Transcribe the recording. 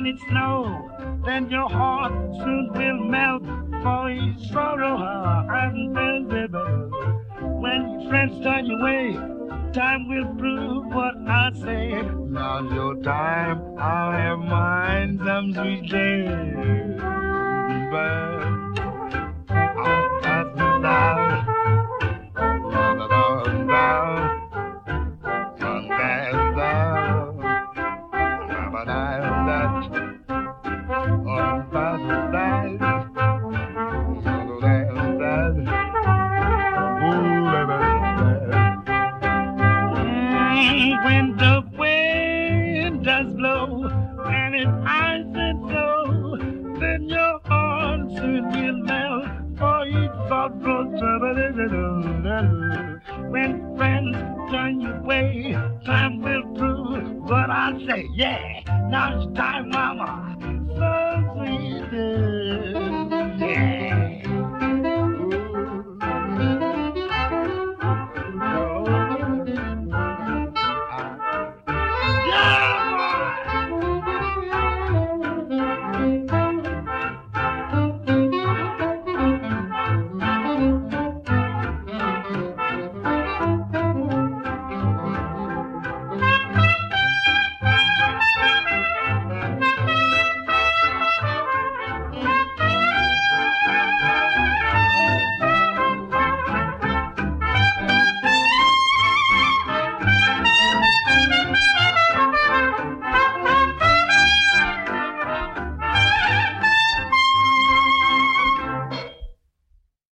when it snows, then your heart soon will melt for each sorrow and misery. When your friends turn you away, time will prove what I say. Now's your time, I'll have mine some sweet day. But I'll pass it down, down, down. When the wind does blow and it ice and snow, then your heart soon will melt for each thoughtful trouble. When friends turn you away, time will prove what I say. Yeah, now it's time, mama.